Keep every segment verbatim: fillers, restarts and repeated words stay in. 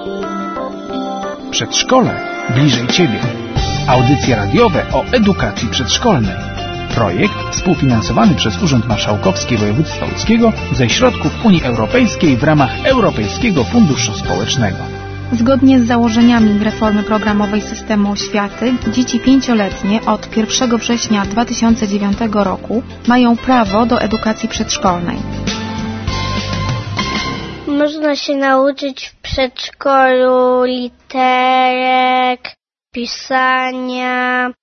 Przedszkole bliżej Ciebie. Audycje radiowe o edukacji przedszkolnej. Projekt współfinansowany przez Urząd Marszałkowski Województwa Łódzkiego ze środków Unii Europejskiej w ramach Europejskiego Funduszu Społecznego. Zgodnie z założeniami reformy programowej systemu oświaty, dzieci pięcioletnie od pierwszego września dwa tysiące dziewiątego roku mają prawo do edukacji przedszkolnej. Można się nauczyć w przedszkolu literek, pisania,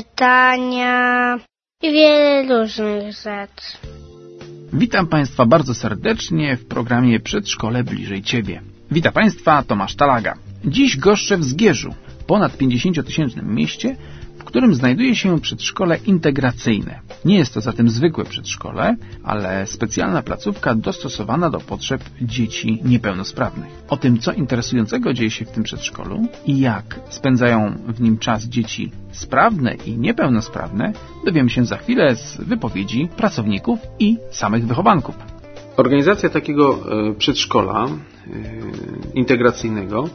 czytania i wiele różnych rzeczy. Witam Państwa bardzo serdecznie w programie Przedszkole bliżej Ciebie. Witam Państwa, Tomasz Talaga. Dziś goszczę w Zgierzu, ponad pięćdziesięciotysięcznym mieście, w którym znajduje się przedszkole integracyjne. Nie jest to zatem zwykłe przedszkole, ale specjalna placówka dostosowana do potrzeb dzieci niepełnosprawnych. O tym, co interesującego dzieje się w tym przedszkolu i jak spędzają w nim czas dzieci sprawne i niepełnosprawne, dowiemy się za chwilę z wypowiedzi pracowników i samych wychowanków. Organizacja takiego przedszkola integracyjnego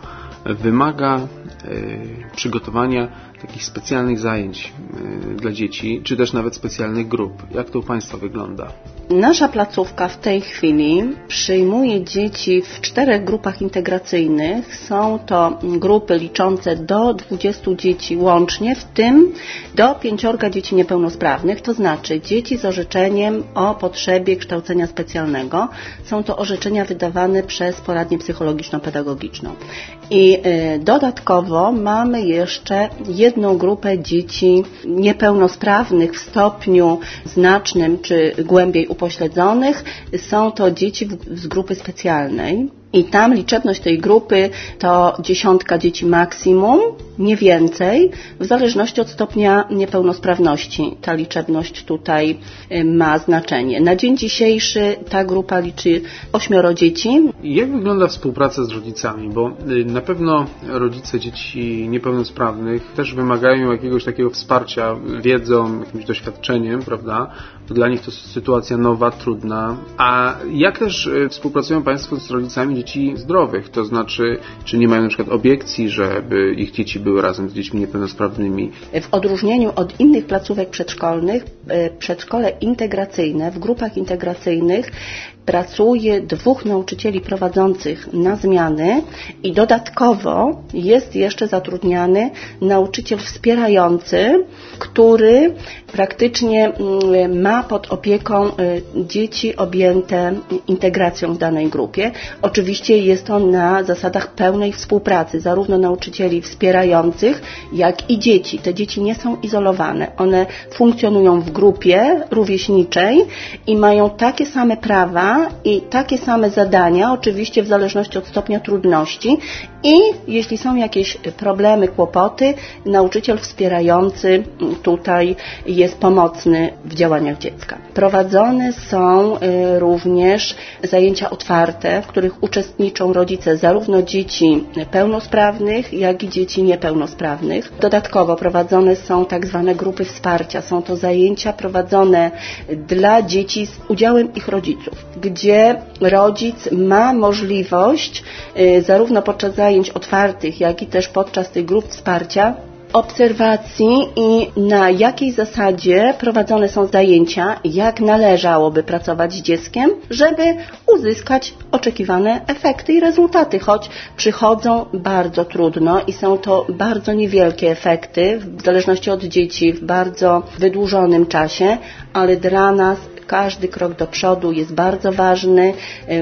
wymaga przygotowania takich specjalnych zajęć dla dzieci, czy też nawet specjalnych grup. Jak to u Państwa wygląda? Nasza placówka w tej chwili przyjmuje dzieci w czterech grupach integracyjnych. Są to grupy liczące do dwudziestu dzieci łącznie, w tym do pięciorga dzieci niepełnosprawnych, to znaczy dzieci z orzeczeniem o potrzebie kształcenia specjalnego. Są to orzeczenia wydawane przez poradnię psychologiczno-pedagogiczną. I dodatkowo mamy jeszcze jedną grupę dzieci niepełnosprawnych w stopniu znacznym czy głębiej upośledzonych. Są to dzieci z grupy specjalnej. I tam liczebność tej grupy to dziesiątka dzieci maksimum, nie więcej, w zależności od stopnia niepełnosprawności. Ta liczebność tutaj ma znaczenie. Na dzień dzisiejszy ta grupa liczy ośmioro dzieci. Jak wygląda współpraca z rodzicami? Bo na pewno rodzice dzieci niepełnosprawnych też wymagają jakiegoś takiego wsparcia wiedzą, jakimś doświadczeniem, prawda? Dla nich to sytuacja nowa, trudna. A jak też współpracują Państwo z rodzicami dzieci zdrowych? To znaczy, czy nie mają na przykład obiekcji, żeby ich dzieci były razem z dziećmi niepełnosprawnymi? W odróżnieniu od innych placówek przedszkolnych, przedszkole integracyjne, w grupach integracyjnych pracuje dwóch nauczycieli prowadzących na zmiany i dodatkowo jest jeszcze zatrudniany nauczyciel wspierający, który praktycznie ma pod opieką dzieci objęte integracją w danej grupie. Oczywiście jest on na zasadach pełnej współpracy, zarówno nauczycieli wspierających, jak i dzieci. Te dzieci nie są izolowane. One funkcjonują w grupie rówieśniczej i mają takie same prawa i takie same zadania, oczywiście w zależności od stopnia trudności, i jeśli są jakieś problemy, kłopoty, nauczyciel wspierający tutaj jest pomocny w działaniach dziecka. Prowadzone są również zajęcia otwarte, w których uczestniczą rodzice zarówno dzieci pełnosprawnych, jak i dzieci niepełnosprawnych. Dodatkowo prowadzone są tak zwane grupy wsparcia. Są to zajęcia prowadzone dla dzieci z udziałem ich rodziców, gdzie rodzic ma możliwość zarówno podczas zajęć otwartych, jak i też podczas tych grup wsparcia obserwacji i na jakiej zasadzie prowadzone są zajęcia, jak należałoby pracować z dzieckiem, żeby uzyskać oczekiwane efekty i rezultaty, choć przychodzą bardzo trudno i są to bardzo niewielkie efekty, w zależności od dzieci, w bardzo wydłużonym czasie, ale dla nas każdy krok do przodu jest bardzo ważny,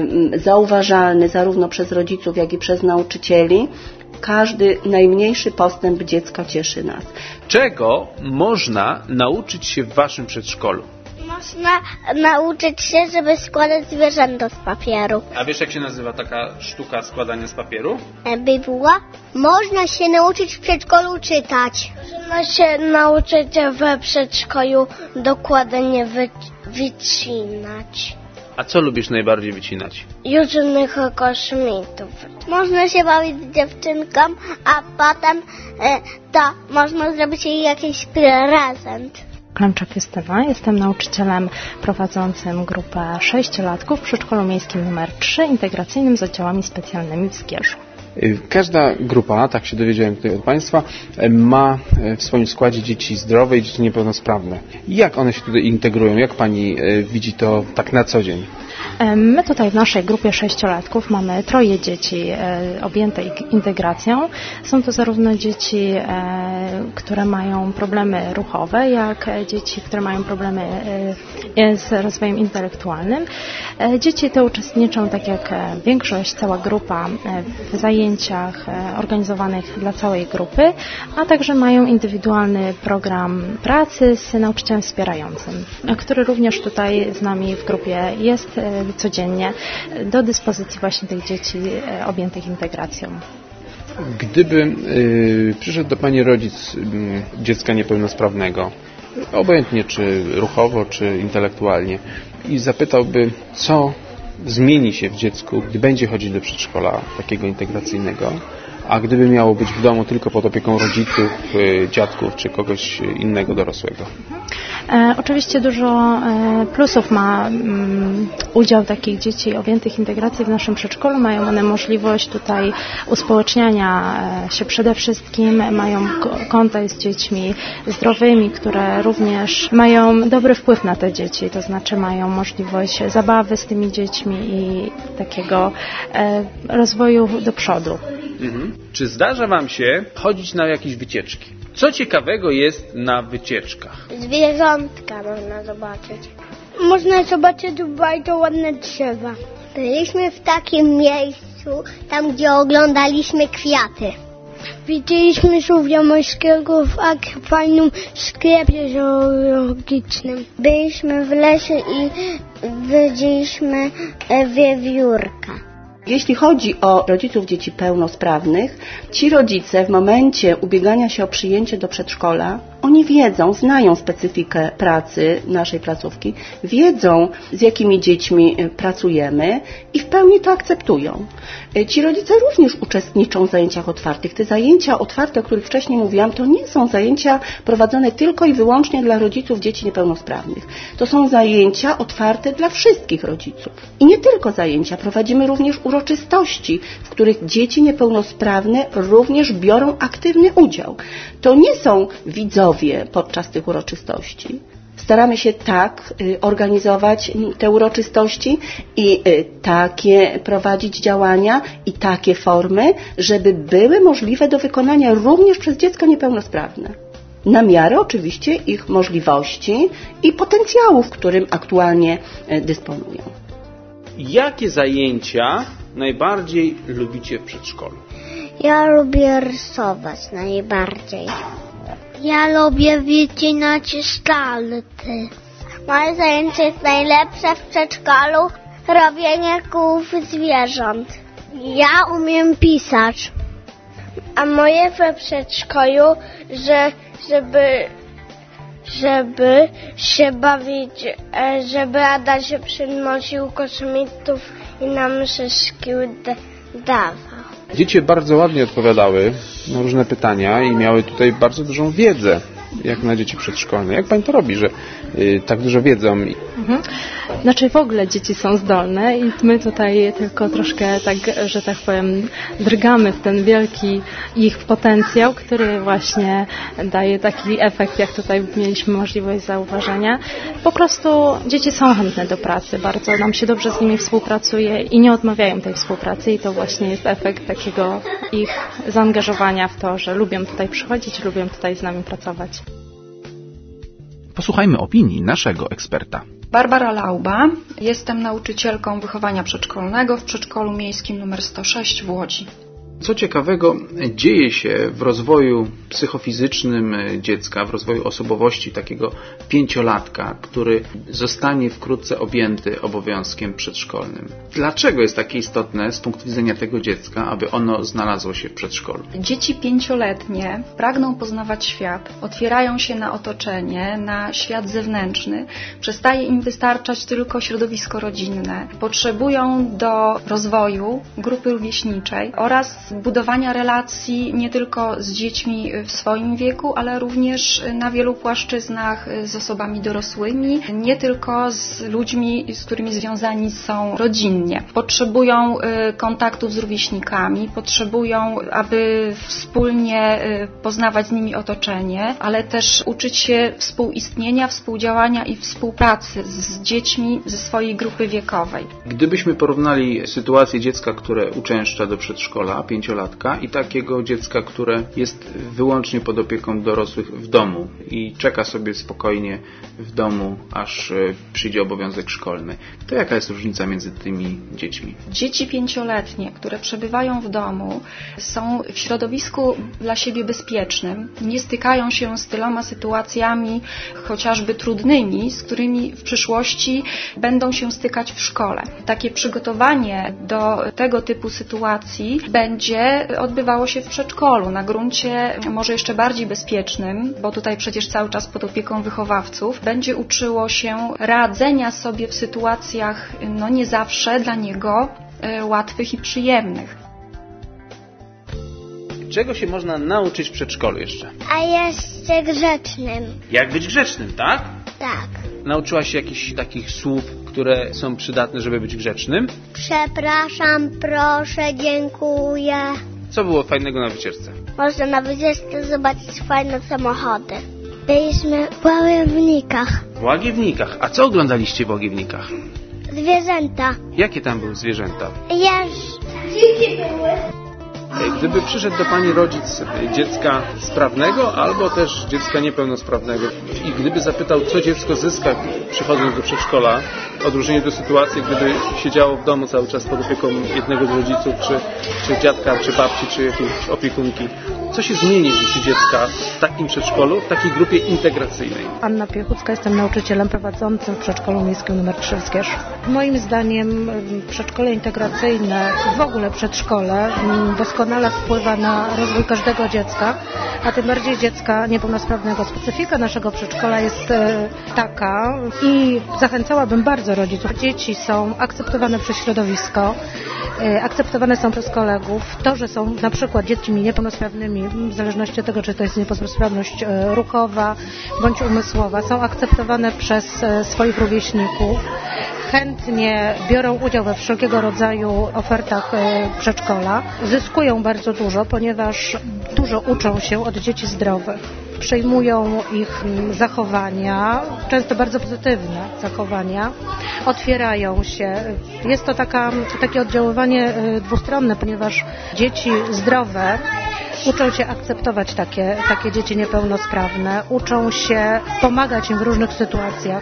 zauważalny zarówno przez rodziców, jak i przez nauczycieli. Każdy najmniejszy postęp dziecka cieszy nas. Czego można nauczyć się w Waszym przedszkolu? Można nauczyć się, żeby składać zwierzęta z papieru. A wiesz, jak się nazywa taka sztuka składania z papieru? Bibuła. Można się nauczyć w przedszkolu czytać. Można się nauczyć we przedszkolu dokładnie wy- wycinać. A co lubisz najbardziej wycinać? Różnych kosmitów. Można się bawić z dziewczynką, a potem e, to można zrobić jej jakiś prezent. Klemczak Justyna, jestem nauczycielem prowadzącym grupę sześciolatków w przedszkolu miejskim numer trzy integracyjnym z oddziałami specjalnymi w Zgierzu. Każda grupa, tak się dowiedziałem tutaj od Państwa, ma w swoim składzie dzieci zdrowe i dzieci niepełnosprawne. Jak one się tutaj integrują? Jak Pani widzi to tak na co dzień? My tutaj w naszej grupie sześciolatków mamy troje dzieci objęte integracją. Są to zarówno dzieci, które mają problemy ruchowe, jak dzieci, które mają problemy z rozwojem intelektualnym. Dzieci te uczestniczą, tak jak większość, cała grupa, w zajęciach organizowanych dla całej grupy, a także mają indywidualny program pracy z nauczycielem wspierającym, który również tutaj z nami w grupie jest codziennie do dyspozycji właśnie tych dzieci objętych integracją. Gdyby y, przyszedł do Pani rodzic y, dziecka niepełnosprawnego, obojętnie czy ruchowo, czy intelektualnie, i zapytałby, co zmieni się w dziecku, gdy będzie chodzić do przedszkola takiego integracyjnego, a gdyby miało być w domu tylko pod opieką rodziców, dziadków czy kogoś innego dorosłego? E, oczywiście dużo e, plusów ma mm, udział takich dzieci objętych integracją w naszym przedszkolu. Mają one możliwość tutaj uspołeczniania e, się przede wszystkim, mają kontakt z dziećmi zdrowymi, które również mają dobry wpływ na te dzieci, to znaczy mają możliwość zabawy z tymi dziećmi i takiego e, rozwoju do przodu. Mhm. Czy zdarza Wam się chodzić na jakieś wycieczki? Co ciekawego jest na wycieczkach? Zwierzątka można zobaczyć. Można zobaczyć bardzo ładne drzewa. Byliśmy w takim miejscu, tam gdzie oglądaliśmy kwiaty. Widzieliśmy żółwia morskiego w fajnym sklepie zoologicznym. Byliśmy w lesie i widzieliśmy wiewiórka. Jeśli chodzi o rodziców dzieci pełnosprawnych, ci rodzice w momencie ubiegania się o przyjęcie do przedszkola, oni wiedzą, znają specyfikę pracy naszej placówki, wiedzą, z jakimi dziećmi pracujemy i w pełni to akceptują. Ci rodzice również uczestniczą w zajęciach otwartych. Te zajęcia otwarte, o których wcześniej mówiłam, to nie są zajęcia prowadzone tylko i wyłącznie dla rodziców dzieci niepełnosprawnych. To są zajęcia otwarte dla wszystkich rodziców. I nie tylko zajęcia, prowadzimy również uroczystości, w których dzieci niepełnosprawne również biorą aktywny udział. To nie są widzowie podczas tych uroczystości. Staramy się tak y, organizować te uroczystości i y, takie prowadzić działania i takie formy, żeby były możliwe do wykonania również przez dziecko niepełnosprawne. Na miarę oczywiście ich możliwości i potencjału, którym aktualnie y, dysponują. Jakie zajęcia najbardziej lubicie w przedszkolu? Ja lubię rysować najbardziej. Ja lubię wycinać sztalty. Moje zajęcie jest najlepsze w przedszkolu, robienie kółów zwierząt. Ja umiem pisać. A moje w przedszkolu, że żeby, żeby się bawić, żeby Ada się przynosił kosmitów i nam szyszki dawał. Dzieci bardzo ładnie odpowiadały na różne pytania i miały tutaj bardzo dużą wiedzę, jak na dzieci przedszkolne. Jak Pani to robi, że y, tak dużo wiedzą? Mhm. Znaczy w ogóle dzieci są zdolne i my tutaj tylko troszkę tak, że tak powiem, drgamy w ten wielki ich potencjał, który właśnie daje taki efekt, jak tutaj mieliśmy możliwość zauważenia. Po prostu dzieci są chętne do pracy, bardzo nam się dobrze z nimi współpracuje i nie odmawiają tej współpracy i to właśnie jest efekt takiego ich zaangażowania w to, że lubią tutaj przychodzić, lubią tutaj z nami pracować. Posłuchajmy opinii naszego eksperta. Barbara Lauba, jestem nauczycielką wychowania przedszkolnego w przedszkolu miejskim numer sto sześć w Łodzi. Co ciekawego dzieje się w rozwoju psychofizycznym dziecka, w rozwoju osobowości takiego pięciolatka, który zostanie wkrótce objęty obowiązkiem przedszkolnym? Dlaczego jest takie istotne z punktu widzenia tego dziecka, aby ono znalazło się w przedszkolu? Dzieci pięcioletnie pragną poznawać świat, otwierają się na otoczenie, na świat zewnętrzny. Przestaje im wystarczać tylko środowisko rodzinne. Potrzebują do rozwoju grupy rówieśniczej oraz budowania relacji nie tylko z dziećmi w swoim wieku, ale również na wielu płaszczyznach z osobami dorosłymi, nie tylko z ludźmi, z którymi związani są rodzinnie. Potrzebują kontaktów z rówieśnikami, potrzebują, aby wspólnie poznawać z nimi otoczenie, ale też uczyć się współistnienia, współdziałania i współpracy z dziećmi ze swojej grupy wiekowej. Gdybyśmy porównali sytuację dziecka, które uczęszcza do przedszkola, pięciolatka, i takiego dziecka, które jest wyłącznie pod opieką dorosłych w domu i czeka sobie spokojnie w domu, aż przyjdzie obowiązek szkolny, to jaka jest różnica między tymi dziećmi? Dzieci pięcioletnie, które przebywają w domu, są w środowisku dla siebie bezpiecznym, nie stykają się z tyloma sytuacjami, chociażby trudnymi, z którymi w przyszłości będą się stykać w szkole. Takie przygotowanie do tego typu sytuacji będzie odbywało się w przedszkolu, na gruncie może jeszcze bardziej bezpiecznym, bo tutaj przecież cały czas pod opieką wychowawców, będzie uczyło się radzenia sobie w sytuacjach no nie zawsze dla niego y, łatwych i przyjemnych. Czego się można nauczyć w przedszkolu jeszcze? A jeszcze grzecznym. Jak być grzecznym, tak? Tak. Nauczyłaś się jakichś takich słów, które są przydatne, żeby być grzecznym? Przepraszam, proszę, dziękuję. Co było fajnego na wycieczce? Można na wycieczce zobaczyć fajne samochody. Byliśmy w Łagiewnikach. W Łagiewnikach. A co oglądaliście w Łagiewnikach? Zwierzęta. Jakie tam były zwierzęta? Jeż. Dziki były. Gdyby przyszedł do Pani rodzic dziecka sprawnego albo też dziecka niepełnosprawnego i gdyby zapytał, co dziecko zyska przychodząc do przedszkola, w odróżnieniu do sytuacji, gdyby siedziało w domu cały czas pod opieką jednego z rodziców, czy, czy dziadka, czy babci, czy jakiejś opiekunki, co się zmieni w życiu dziecka w takim przedszkolu, w takiej grupie integracyjnej? Anna Piechucka, jestem nauczycielem prowadzącym w przedszkolu miejskim nr trzy w Zgierzu. Moim zdaniem przedszkole integracyjne, w ogóle przedszkole, doskonale wpływa na rozwój każdego dziecka, a tym bardziej dziecka niepełnosprawnego. Specyfika naszego przedszkola jest taka i zachęcałabym bardzo rodziców. Dzieci są akceptowane przez środowisko, akceptowane są przez kolegów. To, że są na przykład dziećmi niepełnosprawnymi, w zależności od tego, czy to jest niepełnosprawność ruchowa bądź umysłowa, są akceptowane przez swoich rówieśników. Chętnie biorą udział we wszelkiego rodzaju ofertach przedszkola. Zyskują bardzo dużo, ponieważ dużo uczą się od dzieci zdrowych. Przejmują ich zachowania, często bardzo pozytywne zachowania, otwierają się. Jest to taka, takie oddziaływanie dwustronne, ponieważ dzieci zdrowe uczą się akceptować takie, takie dzieci niepełnosprawne, uczą się pomagać im w różnych sytuacjach.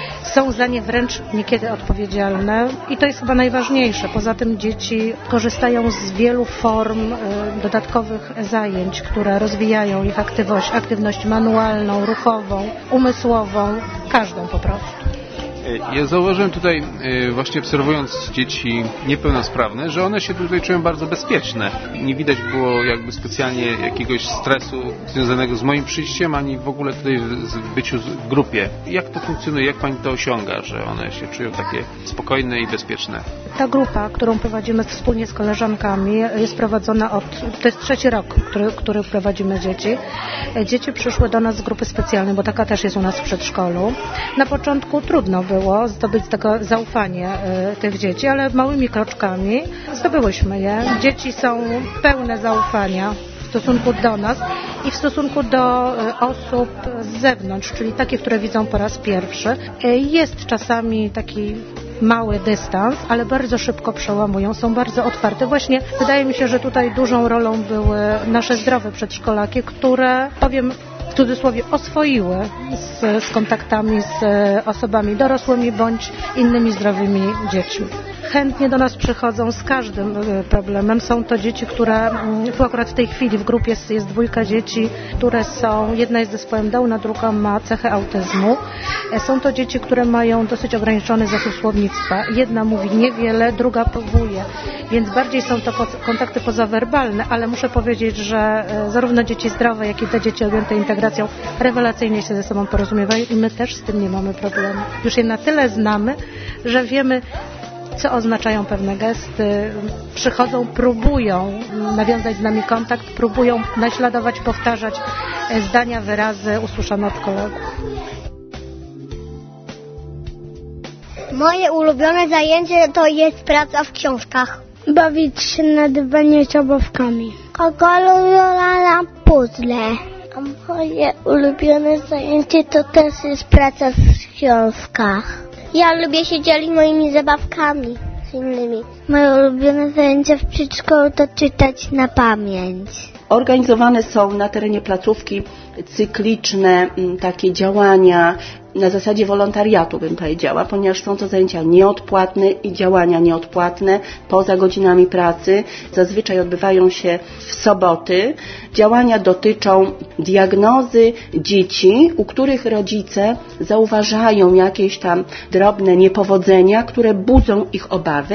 Są za nie wręcz niekiedy odpowiedzialne i to jest chyba najważniejsze. Poza tym dzieci korzystają z wielu form y, dodatkowych zajęć, które rozwijają ich aktywność, aktywność manualną, ruchową, umysłową, każdą po prostu. Ja zauważyłem tutaj, właśnie obserwując dzieci niepełnosprawne, że one się tutaj czują bardzo bezpieczne. Nie widać było jakby specjalnie jakiegoś stresu związanego z moim przyjściem, ani w ogóle tutaj w byciu w grupie. Jak to funkcjonuje? Jak Pani to osiąga, że one się czują takie spokojne i bezpieczne? Ta grupa, którą prowadzimy wspólnie z koleżankami, jest prowadzona od, to jest trzeci rok, który, który prowadzimy dzieci. Dzieci przyszły do nas z grupy specjalnej, bo taka też jest u nas w przedszkolu. Na początku trudno było zdobyć tego zaufanie y, tych dzieci, ale małymi kroczkami zdobyłyśmy je. Dzieci są pełne zaufania w stosunku do nas i w stosunku do y, osób z zewnątrz, czyli takie, które widzą po raz pierwszy. Y, jest czasami taki mały dystans, ale bardzo szybko przełamują, są bardzo otwarte. Właśnie wydaje mi się, że tutaj dużą rolą były nasze zdrowe przedszkolaki, które, powiem w cudzysłowie, oswoiły z, z kontaktami z osobami dorosłymi bądź innymi zdrowymi dziećmi. Chętnie do nas przychodzą z każdym problemem. Są to dzieci, które, tu akurat w tej chwili w grupie jest, jest dwójka dzieci, które są, jedna jest z zespołem Downa, druga ma cechę autyzmu. Są to dzieci, które mają dosyć ograniczony zasób słownictwa. Jedna mówi niewiele, druga próbuje, więc bardziej są to kontakty pozawerbalne, ale muszę powiedzieć, że zarówno dzieci zdrowe, jak i te dzieci objęte integracją rewelacyjnie się ze sobą porozumiewają i my też z tym nie mamy problemu. Już je na tyle znamy, że wiemy, co oznaczają pewne gesty, przychodzą, próbują nawiązać z nami kontakt, próbują naśladować, powtarzać zdania, wyrazy usłyszane od kolegów. Moje ulubione zajęcie to jest praca w książkach. Bawić się na dywanie zabawkami. Kolorowana puzzle. A moje ulubione zajęcie to też jest praca w książkach. Ja lubię się dzielić moimi zabawkami z innymi. Moje ulubione zajęcia w przedszkolu to czytać na pamięć. Organizowane są na terenie placówki cykliczne takie działania na zasadzie wolontariatu, bym powiedziała, ponieważ są to zajęcia nieodpłatne i działania nieodpłatne poza godzinami pracy. Zazwyczaj odbywają się w soboty. Działania dotyczą diagnozy dzieci, u których rodzice zauważają jakieś tam drobne niepowodzenia, które budzą ich obawy.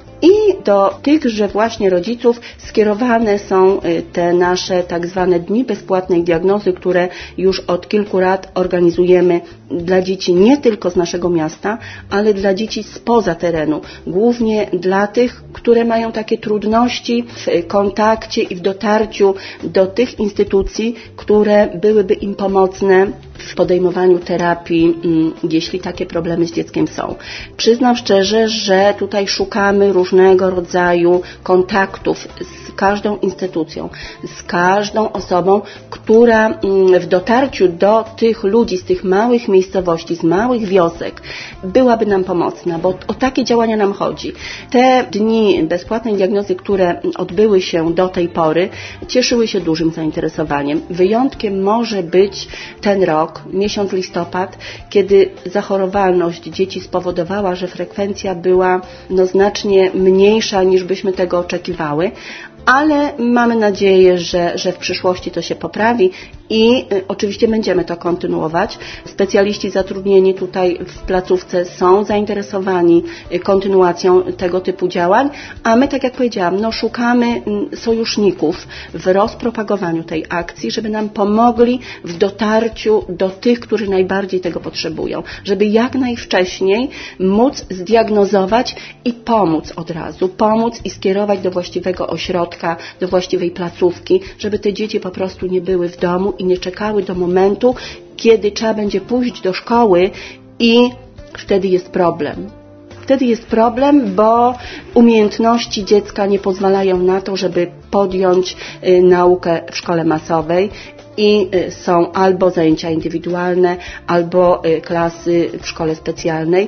I do tychże właśnie rodziców skierowane są te nasze tak zwane dni bezpłatnej diagnozy, które już od kilku lat organizujemy dla dzieci nie tylko z naszego miasta, ale dla dzieci spoza terenu. Głównie dla tych, które mają takie trudności w kontakcie i w dotarciu do tych instytucji, które byłyby im pomocne w podejmowaniu terapii, jeśli takie problemy z dzieckiem są. Przyznam szczerze, że tutaj szukamy różnego rodzaju kontaktów z każdą instytucją, z każdą osobą, która w dotarciu do tych ludzi z tych małych miejscowości, z małych wiosek byłaby nam pomocna, bo o takie działania nam chodzi. Te dni bezpłatnej diagnozy, które odbyły się do tej pory, cieszyły się dużym zainteresowaniem. Wyjątkiem może być ten rok, miesiąc listopad, kiedy zachorowalność dzieci spowodowała, że frekwencja była no, znacznie mniejsza niż byśmy tego oczekiwały, ale mamy nadzieję, że, że w przyszłości to się poprawi i y, oczywiście będziemy to kontynuować. Specjaliści zatrudnieni tutaj w placówce są zainteresowani y, kontynuacją tego typu działań, a my, tak jak powiedziałam, no, szukamy y, sojuszników w rozpropagowaniu tej akcji, żeby nam pomogli w dotarciu do tych, którzy najbardziej tego potrzebują, żeby jak najwcześniej móc zdiagnozować i pomóc od razu, pomóc i skierować do właściwego ośrodka, do właściwej placówki, żeby te dzieci po prostu nie były w domu i nie czekały do momentu, kiedy trzeba będzie pójść do szkoły i wtedy jest problem. Wtedy jest problem, bo umiejętności dziecka nie pozwalają na to, żeby podjąć y, naukę w szkole masowej i y, są albo zajęcia indywidualne, albo y, klasy w szkole specjalnej,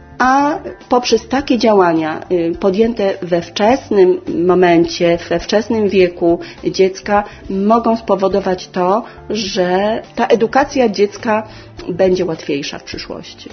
a poprzez takie działania podjęte we wczesnym momencie, we wczesnym wieku dziecka mogą spowodować to, że ta edukacja dziecka będzie łatwiejsza w przyszłości.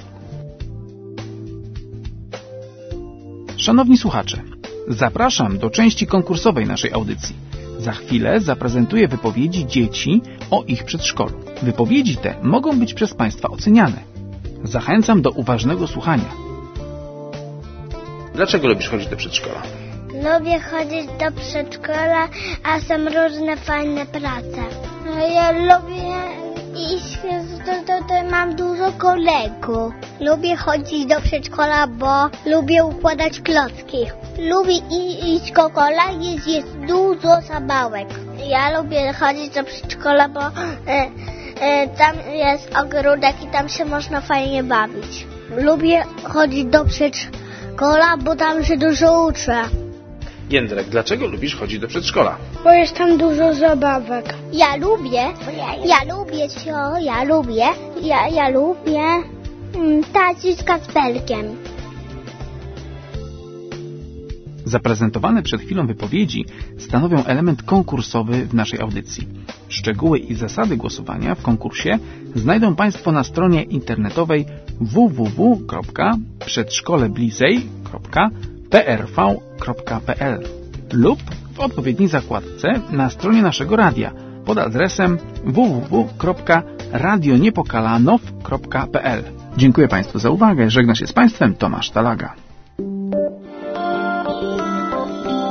Szanowni słuchacze, zapraszam do części konkursowej naszej audycji. Za chwilę zaprezentuję wypowiedzi dzieci o ich przedszkolu. Wypowiedzi te mogą być przez Państwa oceniane. Zachęcam do uważnego słuchania. Dlaczego lubisz chodzić do przedszkola? Lubię chodzić do przedszkola, a są różne fajne prace. Ja lubię iść, to, to, to mam dużo kolegów. Lubię chodzić do przedszkola, bo lubię układać klocki. Lubię iść do kola, jest, jest dużo zabawek. Ja lubię chodzić do przedszkola, bo e, e, tam jest ogródek i tam się można fajnie bawić. Lubię chodzić do przedszkola, bo tam się dużo uczę. Jędrek, dlaczego lubisz chodzić do przedszkola? Bo jest tam dużo zabawek. Ja lubię, ja lubię cio, ja lubię, ja, ja lubię mm, taci z kacperkiem. Zaprezentowane przed chwilą wypowiedzi stanowią element konkursowy w naszej audycji. Szczegóły i zasady głosowania w konkursie znajdą Państwo na stronie internetowej w w w kropka przedszkolebliżej kropka p r v kropka p l lub w odpowiedniej zakładce na stronie naszego radia pod adresem w w w kropka radio niepokalanow kropka p l. Dziękuję Państwu za uwagę. Żegna się z Państwem Tomasz Talaga.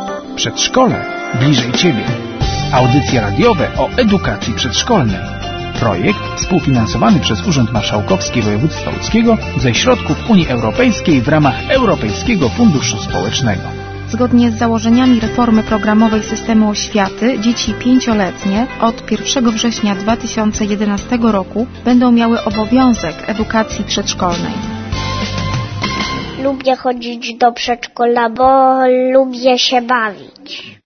Przedszkole bliżej Ciebie. Audycje radiowe o edukacji przedszkolnej. Projekt współfinansowany przez Urząd Marszałkowski Województwa Łódzkiego ze środków Unii Europejskiej w ramach Europejskiego Funduszu Społecznego. Zgodnie z założeniami reformy programowej systemu oświaty, dzieci pięcioletnie od pierwszego września dwa tysiące jedenastego roku będą miały obowiązek edukacji przedszkolnej. Lubię chodzić do przedszkola, bo lubię się bawić.